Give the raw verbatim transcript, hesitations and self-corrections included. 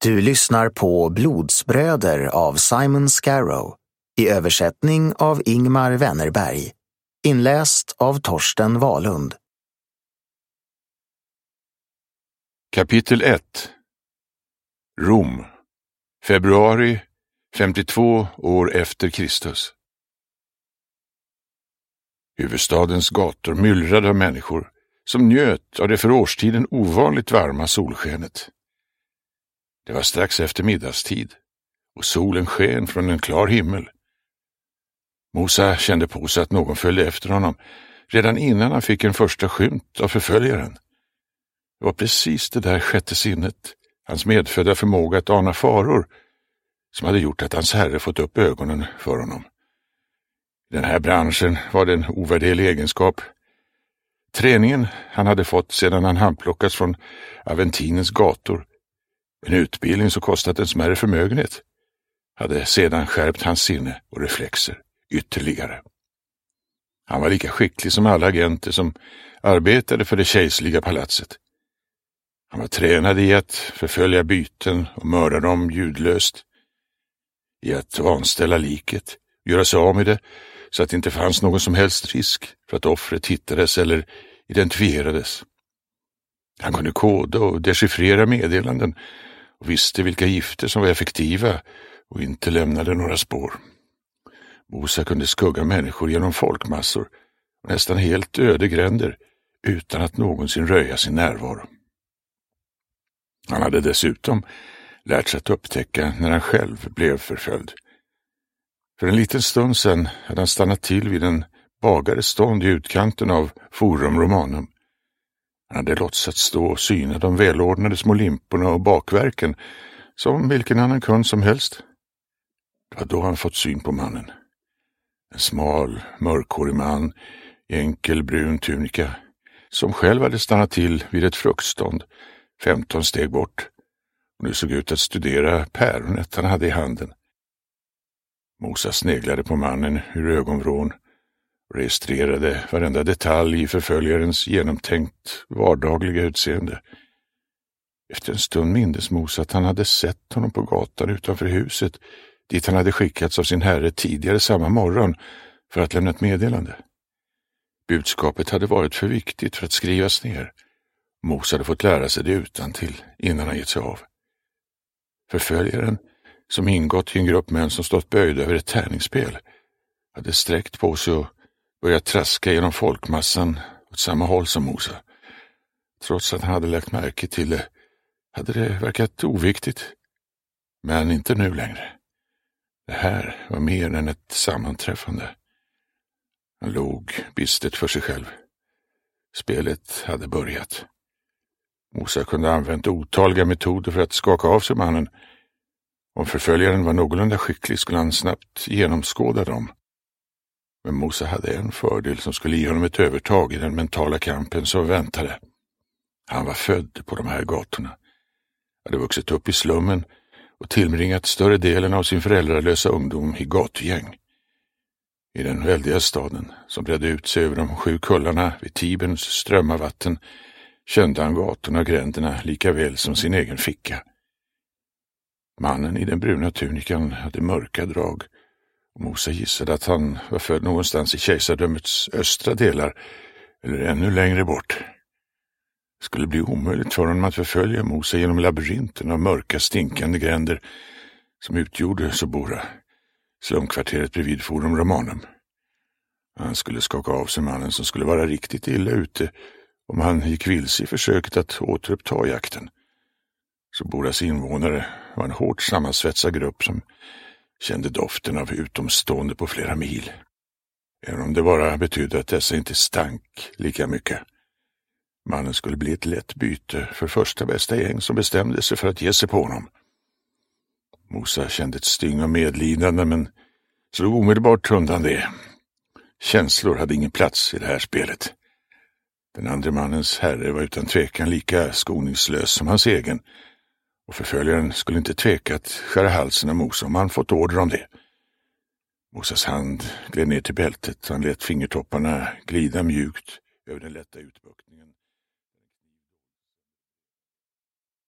Du lyssnar på Blodsbröder av Simon Scarrow i översättning av Ingmar Wennerberg. Inläst av Torsten Wahlund. Kapitel ett. Rom. Februari femtiotvå år efter Kristus. Huvudstadens gator myllrade av människor som njöt av det för årstiden ovanligt varma solskenet. Det var strax efter middagstid och solen sken från en klar himmel. Musa kände på sig att någon följde efter honom redan innan han fick en första skymt av förföljaren. Det var precis det där sjätte sinnet, hans medfödda förmåga att ana faror, som hade gjort att hans herre fått upp ögonen för honom. I den här branschen var det en ovärderlig egenskap. Träningen han hade fått sedan han handplockats från Aventinens gator, en utbildning som kostat en smärre förmögenhet, hade sedan skärpt hans sinne och reflexer ytterligare. Han var lika skicklig som alla agenter som arbetade för det kejserliga palatset. Han var tränad i att förfölja byten och mörda dem ljudlöst, i att vanställa liket, göra sig av med det så att det inte fanns någon som helst risk för att offret hittades eller identifierades. Han kunde koda och dechiffrera meddelanden och visste vilka gifter som var effektiva och inte lämnade några spår. Musa kunde skugga människor genom folkmassor och nästan helt öde gränder utan att någonsin röja sin närvaro. Han hade dessutom lärt sig att upptäcka när han själv blev förföljd. För en liten stund sedan hade han stannat till vid en bagares stånd i utkanten av Forum Romanum. Han hade låtsats stå och syna de välordnade små limporna och bakverken som vilken annan kund som helst. Det var då han fått syn på mannen. En smal, mörkhårig man i enkel brun tunika som själv hade stannat till vid ett fruktstånd femton steg bort och nu såg ut att studera päronet han hade i handen. Musa sneglade på mannen ur ögonvrån och registrerade varenda detalj i förföljarens genomtänkt vardagliga utseende. Efter en stund mindes Musa att han hade sett honom på gatan utanför huset dit han hade skickats av sin herre tidigare samma morgon för att lämna ett meddelande. Budskapet hade varit för viktigt för att skrivas ner. Musa hade fått lära sig det utantill innan han gett sig av. Förföljaren, som ingått i en grupp män som stått böjda över ett tärningsspel, hade sträckt på sig och börjat traska genom folkmassan åt samma håll som Musa. Trots att han hade lagt märke till det hade det verkat oviktigt. Men inte nu längre. Det här var mer än ett sammanträffande. Han log bistert för sig själv. Spelet hade börjat. Musa kunde ha använt otaliga metoder för att skaka av sig mannen. Om förföljaren var någorlunda skicklig skulle han snabbt genomskåda dem. Men Musa hade en fördel som skulle ge honom ett övertag i den mentala kampen som väntade. Han var född på de här gatorna. Hade vuxit upp i slummen och tillbringat större delen av sin föräldralösa ungdom i gatugäng. I den väldiga staden som bredde ut sig över de sju kullarna vid Tiberns strömmar vatten kände han gatorna och gränderna lika väl som sin egen ficka. Mannen i den bruna tunikan hade mörka drag och Musa gissade att han var född någonstans i kejsardömets östra delar eller ännu längre bort. Det skulle bli omöjligt för honom att förfölja Musa genom labyrinten av mörka stinkande gränder som utgjorde Sobora, slumkvarteret bredvid Forum Romanum. Han skulle skaka av sig mannen som skulle vara riktigt illa ute om han gick vilse i försöket att återuppta jakten. Soboras invånare var en hårt sammansvetsad grupp som kände doften av utomstående på flera mil. Även om det bara betydde att dessa inte stank lika mycket. Mannen skulle bli ett lätt byte för första bästa gäng som bestämde sig för att ge sig på honom. Musa kände ett styng av medlidande men slog omedelbart undan det. Känslor hade ingen plats i det här spelet. Den andra mannens herre var utan tvekan lika skoningslös som hans egen och förföljaren skulle inte tveka att skära halsen av Musa om han fått order om det. Musas hand gled ner till bältet och han lät fingertopparna glida mjukt över den lätta utbuktningen.